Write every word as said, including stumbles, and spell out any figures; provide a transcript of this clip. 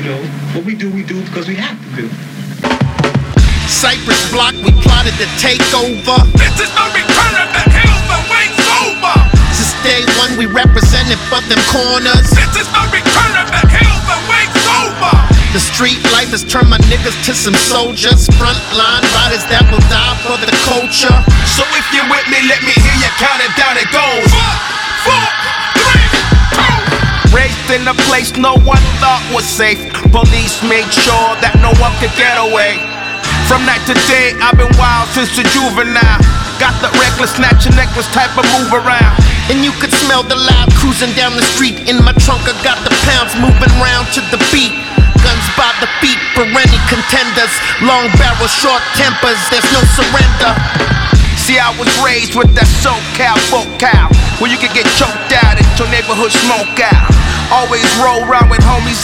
know, what we do, we do because we have to do. Cypress Block, we plotted to take over. This is no return of the hills, the wait's over. Since day one, we represented for them corners. This is no return of the hills, the wait's over. The street life has turned my niggas to some soldiers. Frontline riders that will die for the culture. So if you're with me, let me hear you count it down. It goes four, four, three, two. Raised in a place no one thought was safe. Police made sure that no one could get away. From night to day, I've been wild since a juvenile. Got the reckless, snatch your necklace type of move around. And you could smell the loud cruising down the street. In my trunk, I got the pounds moving round to the beat. Guns by the feet for any contenders. Long barrel, short tempers, there's no surrender. See, I was raised with that SoCal vocal, where you could get choked out at your neighborhood smoke out. Always roll around with homies